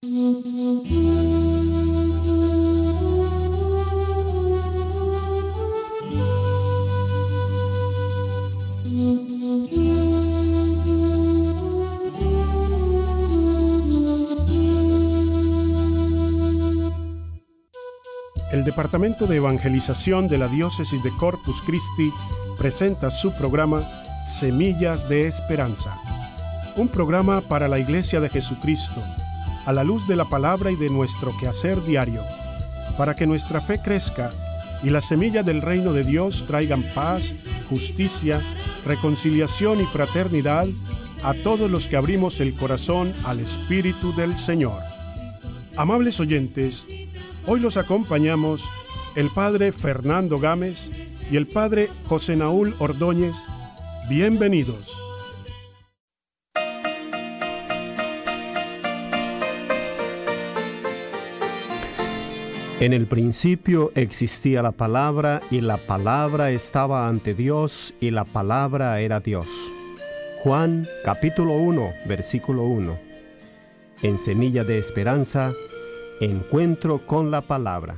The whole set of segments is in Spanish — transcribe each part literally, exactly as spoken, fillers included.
El Departamento de Evangelización de la Diócesis de Corpus Christi presenta su programa Semillas de Esperanza, un programa para la Iglesia de Jesucristo, a la luz de la palabra y de nuestro quehacer diario, para que nuestra fe crezca y las semillas del reino de Dios traigan paz, justicia, reconciliación y fraternidad a todos los que abrimos el corazón al Espíritu del Señor. Amables oyentes, hoy los acompañamos el Padre Fernando Gámez y el Padre José Naúl Ordóñez. Bienvenidos. En el principio existía la palabra, y la palabra estaba ante Dios, y la palabra era Dios. Juan capítulo uno, versículo uno. En Semilla de Esperanza, encuentro con la palabra.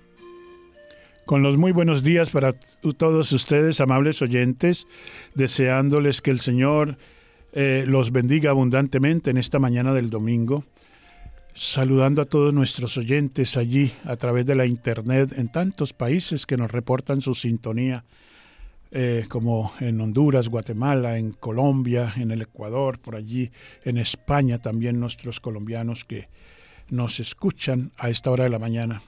Con los muy buenos días para todos ustedes, amables oyentes, deseándoles que el Señor eh, los bendiga abundantemente en esta mañana del domingo. Saludando a todos nuestros oyentes allí a través de la internet en tantos países que nos reportan su sintonía, eh, como en Honduras, Guatemala, en Colombia, en el Ecuador, por allí, en España también nuestros colombianos que nos escuchan a esta hora de la mañana.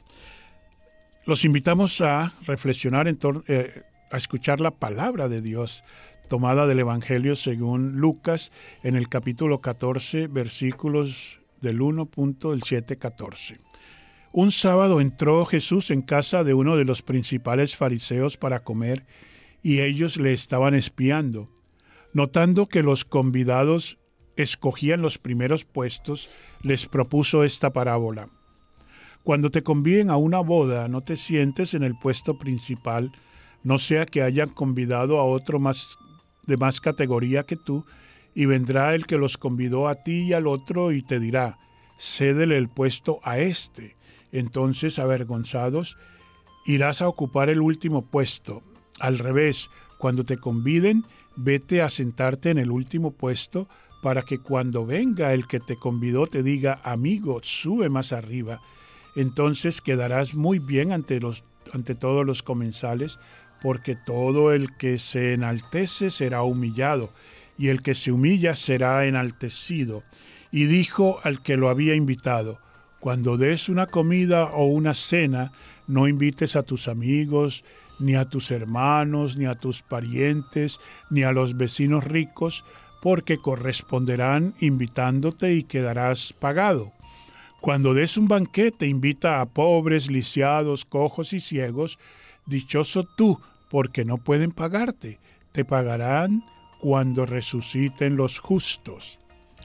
Los invitamos a reflexionar en torno, eh, a escuchar la palabra de Dios tomada del Evangelio según Lucas en el capítulo catorce, versículos del uno punto del siete al catorce. Un sábado entró Jesús en casa de uno de los principales fariseos para comer, y ellos le estaban espiando. Notando que los convidados escogían los primeros puestos, les propuso esta parábola. Cuando te conviden a una boda, no te sientes en el puesto principal, no sea que hayan convidado a otro más de más categoría que tú, y vendrá el que los convidó a ti y al otro y te dirá, cédele el puesto a este. Entonces, avergonzados, irás a ocupar el último puesto. Al revés, cuando te conviden, vete a sentarte en el último puesto, para que cuando venga el que te convidó te diga, amigo, sube más arriba. Entonces quedarás muy bien ante los, ante todos los comensales, porque todo el que se enaltece será humillado, y el que se humilla será enaltecido. Y dijo al que lo había invitado, cuando des una comida o una cena, no invites a tus amigos, ni a tus hermanos, ni a tus parientes, ni a los vecinos ricos, porque corresponderán invitándote y quedarás pagado. Cuando des un banquete, invita a pobres, lisiados, cojos y ciegos. Dichoso tú, porque no pueden pagarte. Te pagarán cuando resuciten los justos.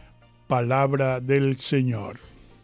Palabra del Señor.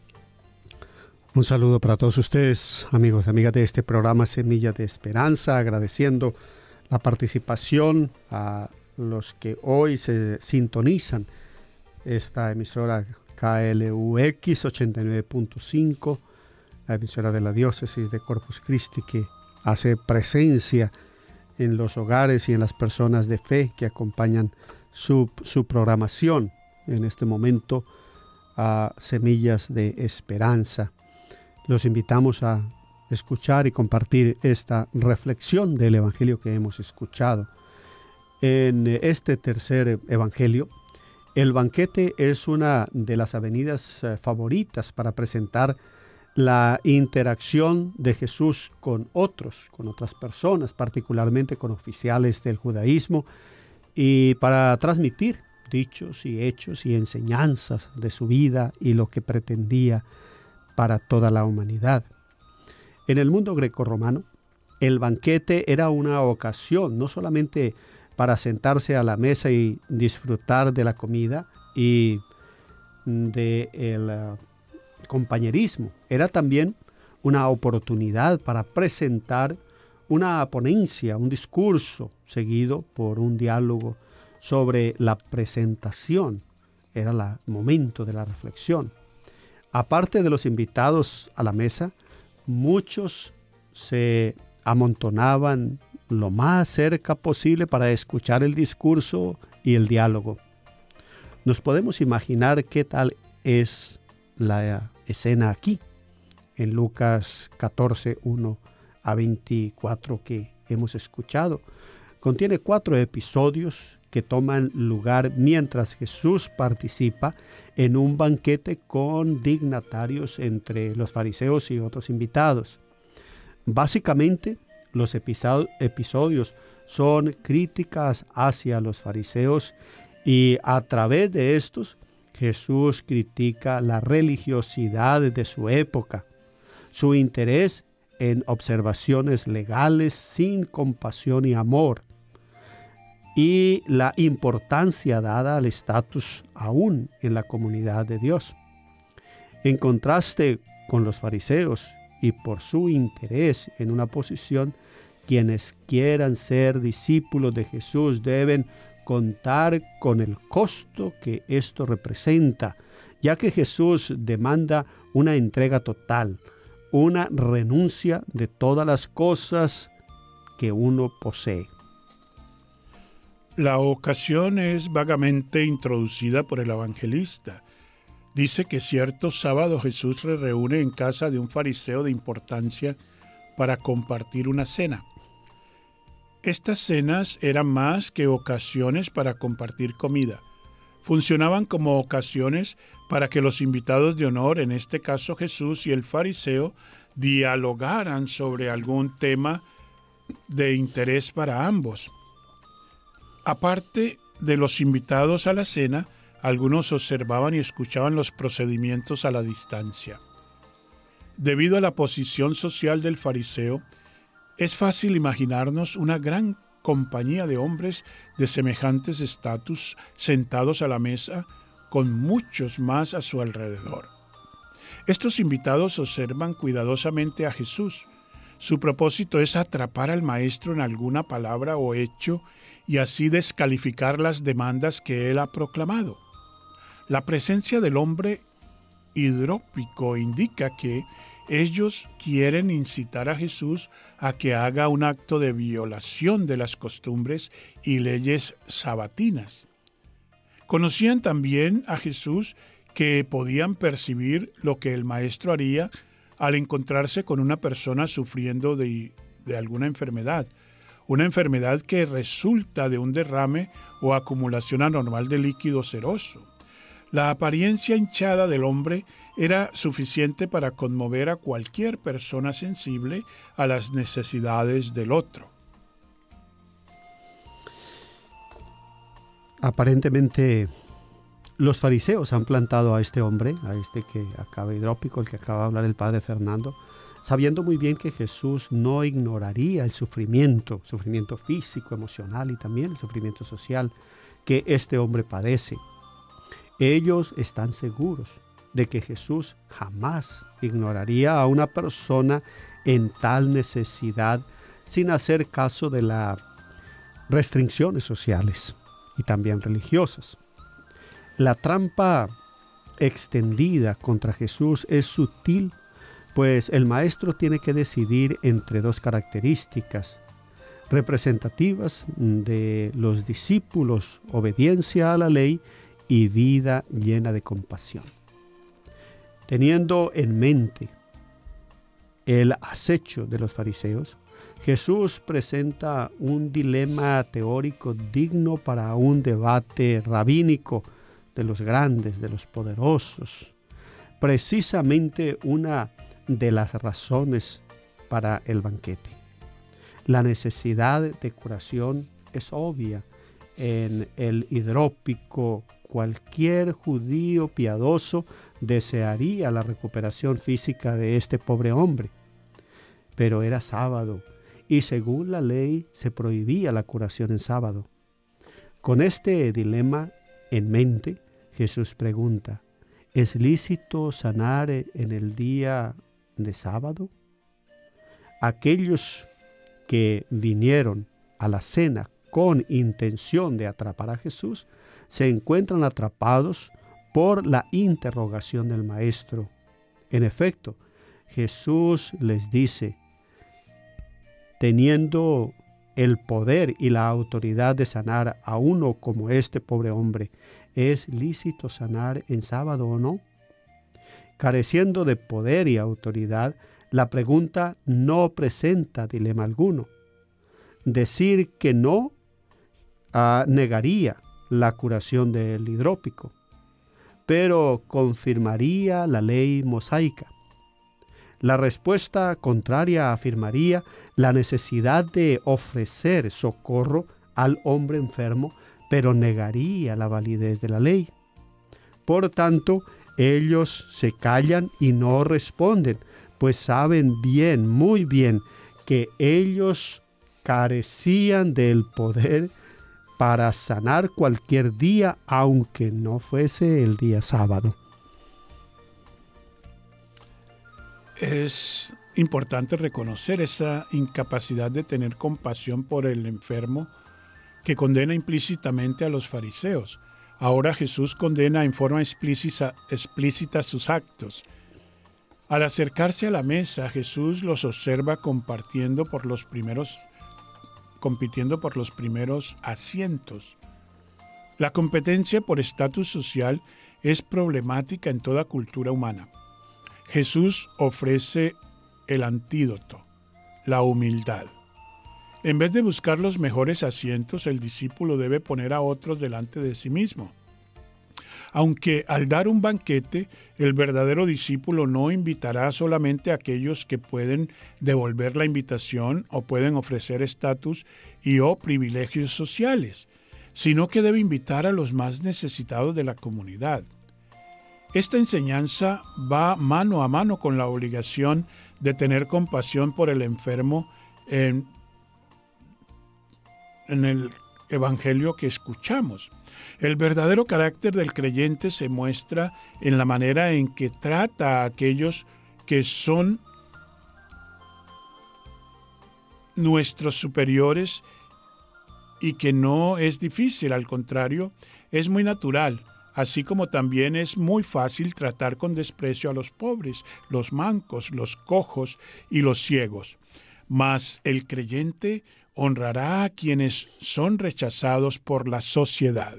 Un saludo para todos ustedes, amigos y amigas de este programa Semilla de Esperanza, agradeciendo la participación a los que hoy se sintonizan esta emisora K L U X ochenta y nueve punto cinco, la emisora de la Diócesis de Corpus Christi, que hace presencia en los hogares y en las personas de fe que acompañan su, su programación en este momento a Semillas de Esperanza. Los invitamos a escuchar y compartir esta reflexión del Evangelio que hemos escuchado. En este tercer Evangelio, el banquete es una de las avenidas favoritas para presentar la interacción de Jesús con otros, con otras personas, particularmente con oficiales del judaísmo, y para transmitir dichos y hechos y enseñanzas de su vida y lo que pretendía para toda la humanidad. En el mundo grecorromano, el banquete era una ocasión no solamente para sentarse a la mesa y disfrutar de la comida y del uh, compañerismo, era también una oportunidad para presentar una ponencia, un discurso, seguido por un diálogo sobre la presentación. Era el momento de la reflexión. Aparte de los invitados a la mesa, muchos se amontonaban lo más cerca posible para escuchar el discurso y el diálogo. Nos podemos imaginar qué tal es la escena aquí, en Lucas catorce, uno a veinticuatro que hemos escuchado. Contiene cuatro episodios que toman lugar mientras Jesús participa en un banquete con dignatarios entre los fariseos y otros invitados. Básicamente, los episodios son críticas hacia los fariseos y a través de estos Jesús critica la religiosidad de su época, su interés en observaciones legales sin compasión y amor, y la importancia dada al estatus aún en la comunidad de Dios. En contraste con los fariseos y por su interés en una posición, quienes quieran ser discípulos de Jesús deben contar con el costo que esto representa, ya que Jesús demanda una entrega total, una renuncia de todas las cosas que uno posee. La ocasión es vagamente introducida por el evangelista. Dice que cierto sábado Jesús se reúne en casa de un fariseo de importancia para compartir una cena. Estas cenas eran más que ocasiones para compartir comida. Funcionaban como ocasiones para que los invitados de honor, en este caso Jesús y el fariseo, dialogaran sobre algún tema de interés para ambos. Aparte de los invitados a la cena, algunos observaban y escuchaban los procedimientos a la distancia. Debido a la posición social del fariseo, es fácil imaginarnos una gran compañía de hombres de semejantes estatus sentados a la mesa con muchos más a su alrededor. Estos invitados observan cuidadosamente a Jesús. Su propósito es atrapar al maestro en alguna palabra o hecho y así descalificar las demandas que él ha proclamado. La presencia del hombre hidrópico indica que ellos quieren incitar a Jesús a que haga un acto de violación de las costumbres y leyes sabatinas. Conocían también a Jesús que podían percibir lo que el maestro haría al encontrarse con una persona sufriendo de, de alguna enfermedad, una enfermedad que resulta de un derrame o acumulación anormal de líquido seroso. La apariencia hinchada del hombre era suficiente para conmover a cualquier persona sensible a las necesidades del otro. Aparentemente, los fariseos han plantado a este hombre, a este que acaba hidrópico, el que acaba de hablar el padre Fernando, sabiendo muy bien que Jesús no ignoraría el sufrimiento, sufrimiento físico, emocional y también el sufrimiento social que este hombre padece. Ellos están seguros de que Jesús jamás ignoraría a una persona en tal necesidad sin hacer caso de las restricciones sociales y también religiosas. La trampa extendida contra Jesús es sutil, pues el maestro tiene que decidir entre dos características representativas de los discípulos: obediencia a la ley y vida llena de compasión. Teniendo en mente el acecho de los fariseos, Jesús presenta un dilema teórico digno para un debate rabínico de los grandes, de los poderosos. Precisamente una de las razones para el banquete. La necesidad de curación es obvia en el hidrópico. Cualquier judío piadoso desearía la recuperación física de este pobre hombre. Pero era sábado y según la ley se prohibía la curación en sábado. Con este dilema en mente, Jesús pregunta: ¿es lícito sanar en el día de sábado? Aquellos que vinieron a la cena con intención de atrapar a Jesús se encuentran atrapados por la interrogación del maestro En efecto, Jesús les dice, teniendo el poder y la autoridad de sanar a uno como este pobre hombre, ¿es lícito sanar en sábado o no? Careciendo de poder y autoridad, la pregunta no presenta dilema alguno. Decir que no uh, negaría la curación del hidrópico, pero confirmaría la ley mosaica. La respuesta contraria afirmaría la necesidad de ofrecer socorro al hombre enfermo, pero negaría la validez de la ley. Por tanto, ellos se callan y no responden, pues saben bien, muy bien, que ellos carecían del poder para sanar cualquier día, aunque no fuese el día sábado. Es importante reconocer esa incapacidad de tener compasión por el enfermo que condena implícitamente a los fariseos. Ahora Jesús condena en forma explícita, explícita sus actos. Al acercarse a la mesa, Jesús los observa compartiendo por los primeros, compitiendo por los primeros asientos. La competencia por estatus social es problemática en toda cultura humana. Jesús ofrece el antídoto, la humildad. En vez de buscar los mejores asientos, el discípulo debe poner a otros delante de sí mismo. Aunque al dar un banquete, el verdadero discípulo no invitará solamente a aquellos que pueden devolver la invitación o pueden ofrecer estatus y o privilegios sociales, sino que debe invitar a los más necesitados de la comunidad. Esta enseñanza va mano a mano con la obligación de tener compasión por el enfermo en, en el Evangelio que escuchamos. El verdadero carácter del creyente se muestra en la manera en que trata a aquellos que son nuestros superiores y que no es difícil, al contrario, es muy natural, así como también es muy fácil tratar con desprecio a los pobres, los mancos, los cojos y los ciegos. Mas el creyente honrará a quienes son rechazados por la sociedad.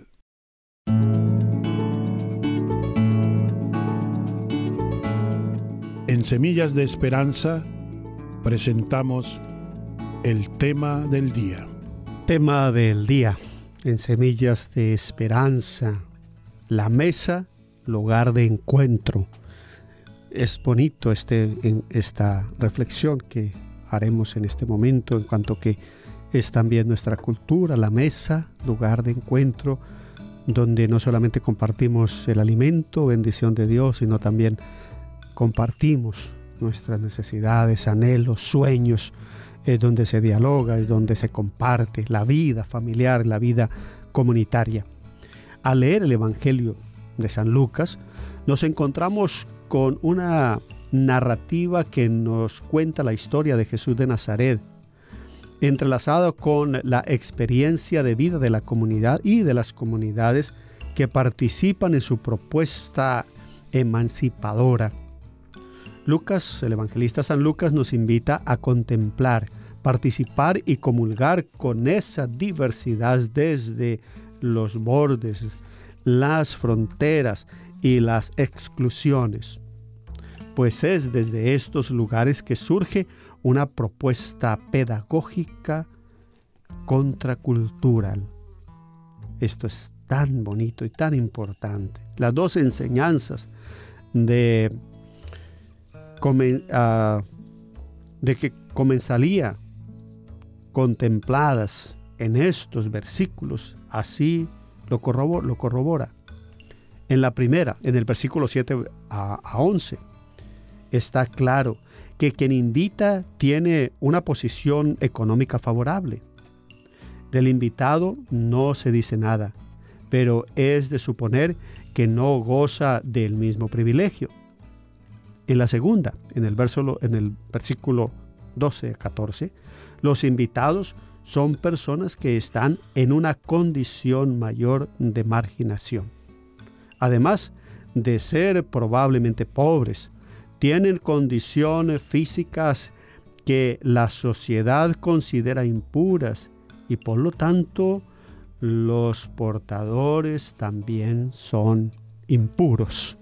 En Semillas de Esperanza presentamos el tema del día. Tema del día en Semillas de Esperanza. La mesa, lugar de encuentro. Es bonito este, en esta reflexión que haremos en este momento, en cuanto que es también nuestra cultura, la mesa, lugar de encuentro, donde no solamente compartimos el alimento, bendición de Dios, sino también compartimos nuestras necesidades, anhelos, sueños, es donde se dialoga, es donde se comparte la vida familiar, la vida comunitaria. Al leer el Evangelio de San Lucas, nos encontramos con una narrativa que nos cuenta la historia de Jesús de Nazaret, entrelazado con la experiencia de vida de la comunidad y de las comunidades que participan en su propuesta emancipadora. Lucas, el evangelista San Lucas, nos invita a contemplar, participar y comulgar con esa diversidad desde los bordes, las fronteras y las exclusiones. Pues es desde estos lugares que surge una propuesta pedagógica contracultural. Esto es tan bonito y tan importante. Las dos enseñanzas de, uh, de que comenzaría contempladas en estos versículos, así lo corrobora, lo corrobora. En la primera, en el versículo siete a once, está claro que quien invita tiene una posición económica favorable. Del invitado no se dice nada, pero es de suponer que no goza del mismo privilegio. En la segunda, en el, verso, en el versículo doce a catorce, los invitados son personas que están en una condición mayor de marginación. Además de ser probablemente pobres, tienen condiciones físicas que la sociedad considera impuras y por lo tanto los portadores también son impuros.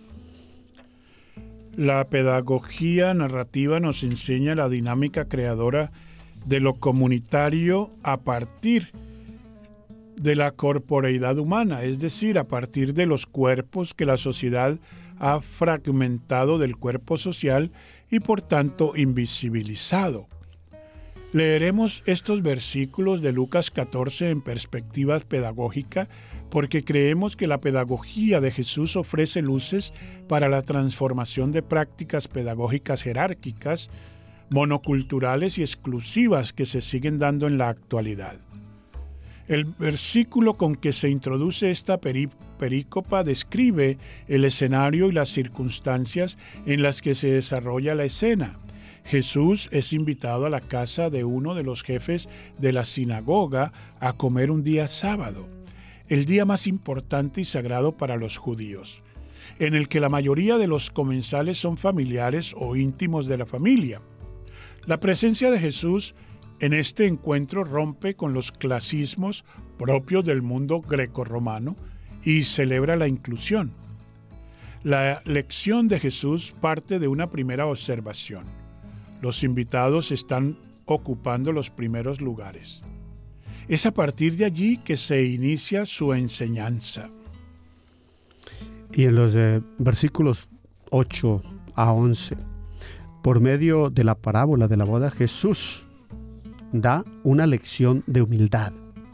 La pedagogía narrativa nos enseña la dinámica creadora de lo comunitario a partir de la corporeidad humana, es decir, a partir de los cuerpos que la sociedad ha fragmentado del cuerpo social y por tanto invisibilizado. Leeremos estos versículos de Lucas catorce en perspectiva pedagógica porque creemos que la pedagogía de Jesús ofrece luces para la transformación de prácticas pedagógicas jerárquicas, monoculturales y exclusivas que se siguen dando en la actualidad. El versículo con que se introduce esta perí- perícopa describe el escenario y las circunstancias en las que se desarrolla la escena. Jesús es invitado a la casa de uno de los jefes de la sinagoga a comer un día sábado, el día más importante y sagrado para los judíos, en el que la mayoría de los comensales son familiares o íntimos de la familia. La presencia de Jesús en este encuentro rompe con los clasismos propios del mundo grecorromano y celebra la inclusión. La lección de Jesús parte de una primera observación. Los invitados están ocupando los primeros lugares. Es a partir de allí que se inicia su enseñanza. Y en los eh, versículos ocho a once, por medio de la parábola de la boda, Jesús da una lección de humildad.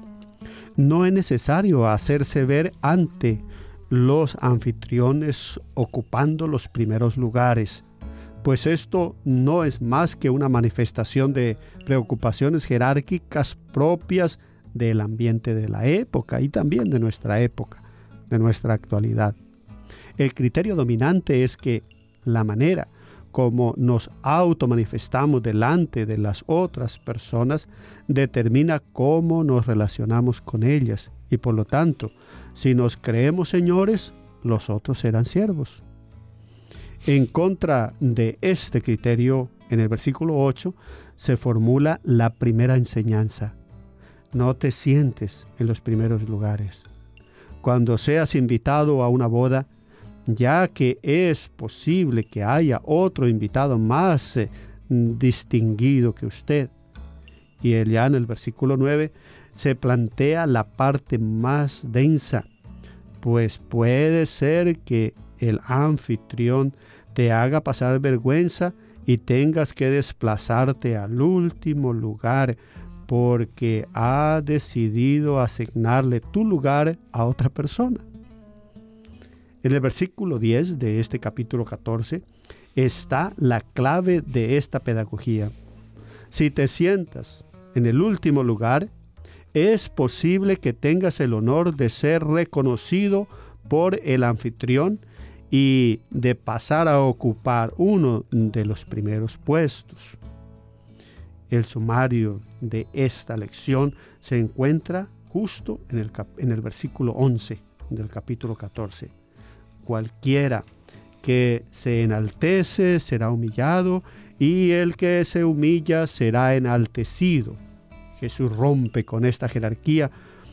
No es necesario hacerse ver ante los anfitriones ocupando los primeros lugares, pues esto no es más que una manifestación de preocupaciones jerárquicas propias del ambiente de la época y también de nuestra época, de nuestra actualidad. El criterio dominante es que la manera como nos automanifestamos delante de las otras personas determina cómo nos relacionamos con ellas y por lo tanto, si nos creemos señores, los otros serán siervos. En contra de este criterio, en el versículo ocho, se formula la primera enseñanza. No te sientes en los primeros lugares. Cuando seas invitado a una boda, ya que es posible que haya otro invitado más eh, distinguido que usted. Y ya en el versículo nueve se plantea la parte más densa, pues puede ser que el anfitrión te haga pasar vergüenza y tengas que desplazarte al último lugar porque ha decidido asignarle tu lugar a otra persona. En el versículo diez de este capítulo catorce está la clave de esta pedagogía. Si te sientas en el último lugar, es posible que tengas el honor de ser reconocido por el anfitrión y de pasar a ocupar uno de los primeros puestos. El sumario de esta lección se encuentra justo en el, cap- en el versículo once del capítulo catorce. Cualquiera que se enaltece será humillado y el que se humilla será enaltecido. Jesús rompe con esta jerarquía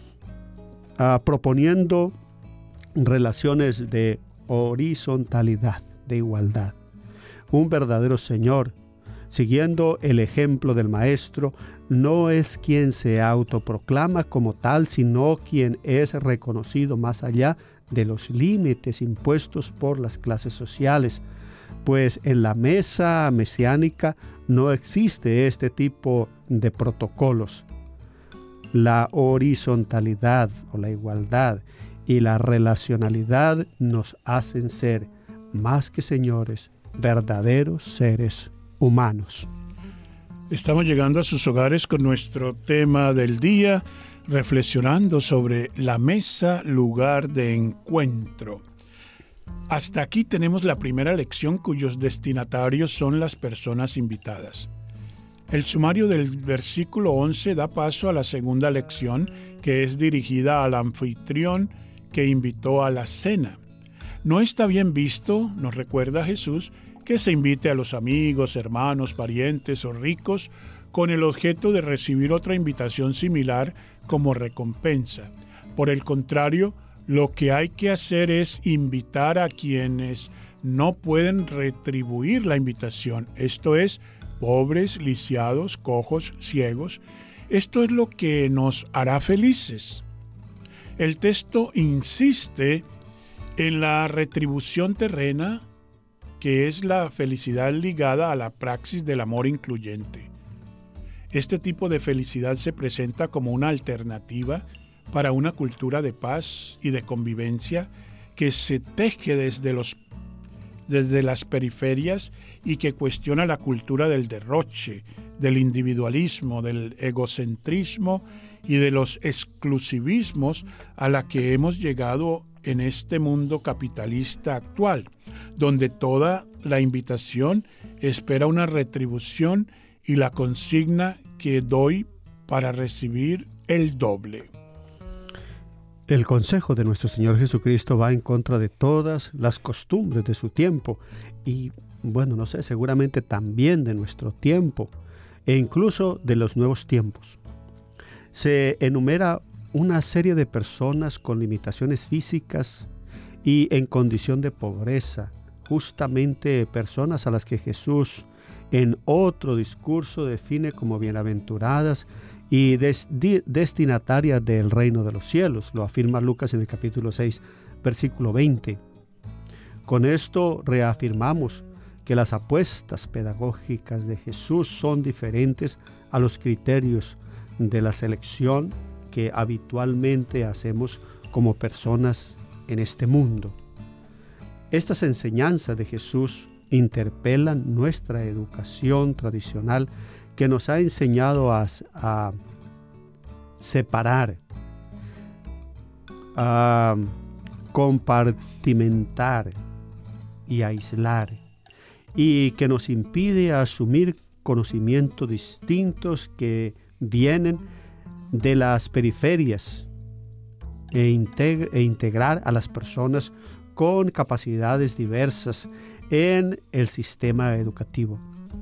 uh, proponiendo relaciones de horizontalidad, de igualdad. Un verdadero Señor, siguiendo el ejemplo del Maestro, no es quien se autoproclama como tal, sino quien es reconocido más allá de los límites impuestos por las clases sociales, pues en la mesa mesiánica no existe este tipo de protocolos. La horizontalidad o la igualdad y la relacionalidad nos hacen ser, más que señores, verdaderos seres humanos. Estamos llegando a sus hogares con nuestro tema del día, reflexionando sobre la mesa, lugar de encuentro. Hasta aquí tenemos la primera lección cuyos destinatarios son las personas invitadas. El sumario del versículo once da paso a la segunda lección, que es dirigida al anfitrión que invitó a la cena. No está bien visto, nos recuerda Jesús, que se invite a los amigos, hermanos, parientes o ricos con el objeto de recibir otra invitación similar como recompensa. Por el contrario, lo que hay que hacer es invitar a quienes no pueden retribuir la invitación, esto es, pobres, lisiados, cojos, ciegos. Esto es lo que nos hará felices. El texto insiste en la retribución terrena, que es la felicidad ligada a la praxis del amor incluyente. Este tipo de felicidad se presenta como una alternativa para una cultura de paz y de convivencia que se teje desde, los, desde las periferias y que cuestiona la cultura del derroche, del individualismo, del egocentrismo y de los exclusivismos a la que hemos llegado en este mundo capitalista actual, donde toda la invitación espera una retribución y la consigna que doy para recibir el doble. El consejo de nuestro Señor Jesucristo va en contra de todas las costumbres de su tiempo y, bueno, no sé, seguramente también de nuestro tiempo e incluso de los nuevos tiempos. Se enumera una serie de personas con limitaciones físicas y en condición de pobreza, justamente personas a las que Jesús en otro discurso define como bienaventuradas y des, di, destinatarias del reino de los cielos. Lo afirma Lucas en el capítulo seis, versículo veinte. Con esto reafirmamos que las apuestas pedagógicas de Jesús son diferentes a los criterios de la selección que habitualmente hacemos como personas en este mundo. Estas enseñanzas de Jesús interpelan nuestra educación tradicional que nos ha enseñado a, a separar, a compartimentar y aislar, y que nos impide asumir conocimientos distintos que vienen de las periferias e, integ- e integrar a las personas con capacidades diversas en el sistema educativo.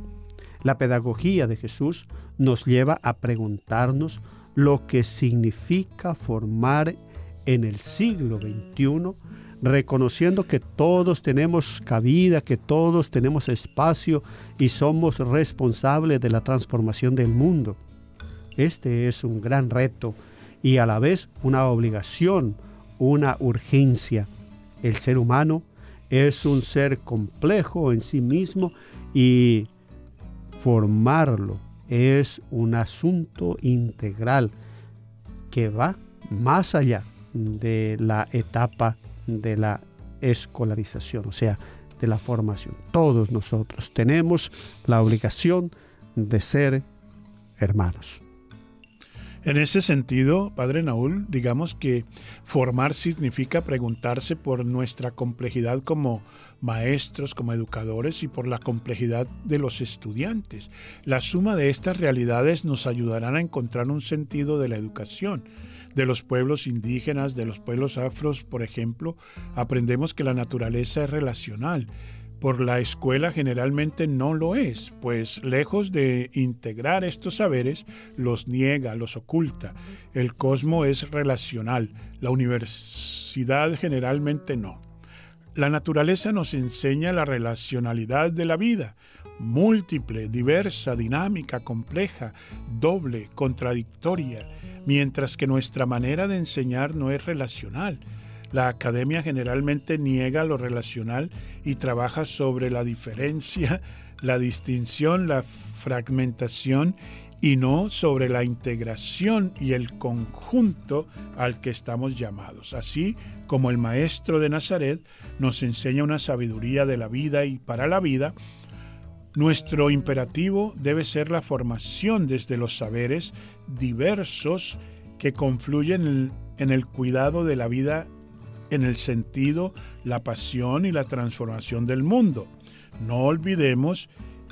La pedagogía de Jesús nos lleva a preguntarnos lo que significa formar en el siglo veintiuno, reconociendo que todos tenemos cabida, que todos tenemos espacio y somos responsables de la transformación del mundo. Este es un gran reto y a la vez una obligación, una urgencia. El ser humano es un ser complejo en sí mismo y formarlo es un asunto integral que va más allá de la etapa de la escolarización, o sea, de la formación. Todos nosotros tenemos la obligación de ser hermanos. En ese sentido, Padre Naúl, digamos que formar significa preguntarse por nuestra complejidad como maestros, como educadores y por la complejidad de los estudiantes. La suma de estas realidades nos ayudarán a encontrar un sentido de la educación. De los pueblos indígenas, de los pueblos afros, por ejemplo, aprendemos que la naturaleza es relacional. Por la escuela generalmente no lo es, pues lejos de integrar estos saberes, los niega, los oculta. El cosmos es relacional, la universidad generalmente no. La naturaleza nos enseña la relacionalidad de la vida, múltiple, diversa, dinámica, compleja, doble, contradictoria, mientras que nuestra manera de enseñar no es relacional. La academia generalmente niega lo relacional y trabaja sobre la diferencia, la distinción, la fragmentación y no sobre la integración y el conjunto al que estamos llamados. Así como el Maestro de Nazaret nos enseña una sabiduría de la vida y para la vida, nuestro imperativo debe ser la formación desde los saberes diversos que confluyen en, en el cuidado de la vida, en el sentido, la pasión y la transformación del mundo. No olvidemos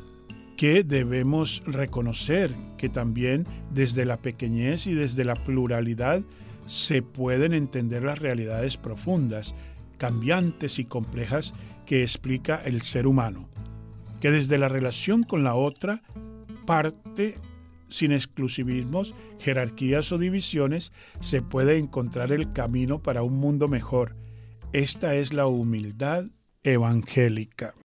que debemos reconocer que también desde la pequeñez y desde la pluralidad se pueden entender las realidades profundas, cambiantes y complejas que explica el ser humano. que desde la relación con la otra parte, sin exclusivismos, jerarquías o divisiones, se puede encontrar el camino para un mundo mejor. Esta es la humildad evangélica.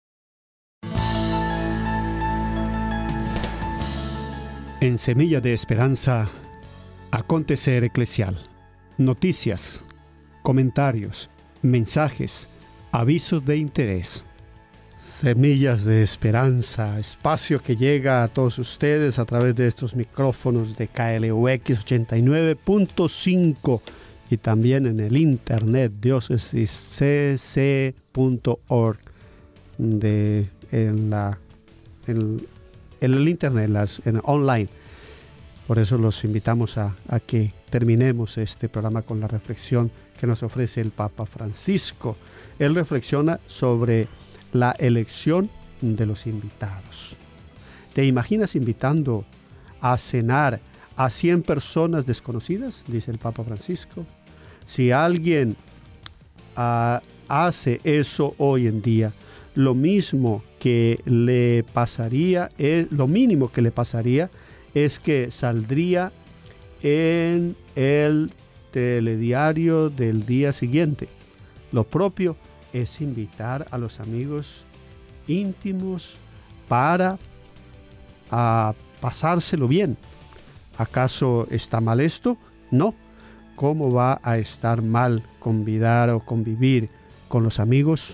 En Semilla de Esperanza, acontecer eclesial. Noticias, comentarios, mensajes, avisos de interés. Semillas de Esperanza, espacio que llega a todos ustedes a través de estos micrófonos de K L U X ochenta y nueve punto cinco y también en el internet diócesis c c punto org de en la en, en el internet, las, en online. Por eso los invitamos a, a que terminemos este programa con la reflexión que nos ofrece el Papa Francisco. Él reflexiona sobre la elección de los invitados. ¿Te imaginas invitando a cenar a cien personas desconocidas? Dice el Papa Francisco. Si alguien uh, hace eso hoy en día, lo mismo que le pasaría, es, lo mínimo que le pasaría es que saldría en el telediario del día siguiente. Lo propio es invitar a los amigos íntimos para a pasárselo bien. ¿Acaso está mal esto? No. ¿Cómo va a estar mal convidar o convivir con los amigos?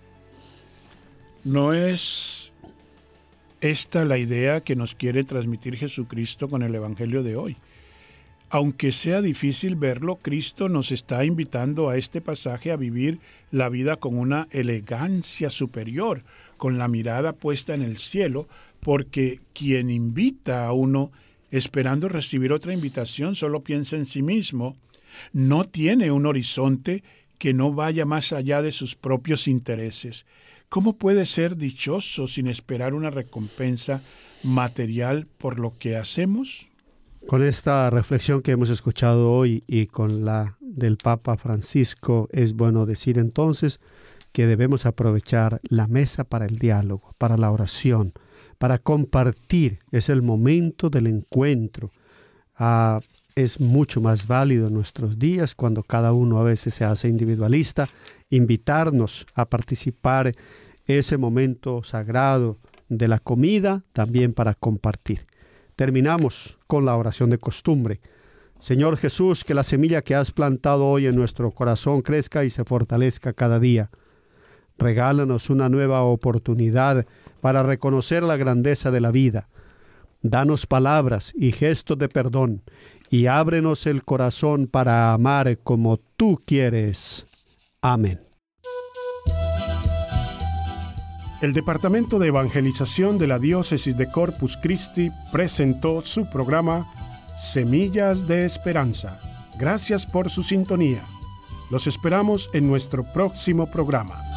No es esta la idea que nos quiere transmitir Jesucristo con el Evangelio de hoy. Aunque sea difícil verlo, Cristo nos está invitando a este pasaje a vivir la vida con una elegancia superior, con la mirada puesta en el cielo, porque quien invita a uno esperando recibir otra invitación solo piensa en sí mismo, no tiene un horizonte que no vaya más allá de sus propios intereses. ¿Cómo puede ser dichoso sin esperar una recompensa material por lo que hacemos? Con esta reflexión que hemos escuchado hoy y con la del Papa Francisco, es bueno decir entonces que debemos aprovechar la mesa para el diálogo, para la oración, para compartir. Es el momento del encuentro. Ah, es mucho más válido en nuestros días cuando cada uno a veces se hace individualista, invitarnos a participar ese momento sagrado de la comida también para compartir. Terminamos con la oración de costumbre. Señor Jesús, que la semilla que has plantado hoy en nuestro corazón crezca y se fortalezca cada día. Regálanos una nueva oportunidad para reconocer la grandeza de la vida. Danos palabras y gestos de perdón y ábrenos el corazón para amar como tú quieres. Amén. El Departamento de Evangelización de la Diócesis de Corpus Christi presentó su programa Semillas de Esperanza. Gracias por su sintonía. Los esperamos en nuestro próximo programa.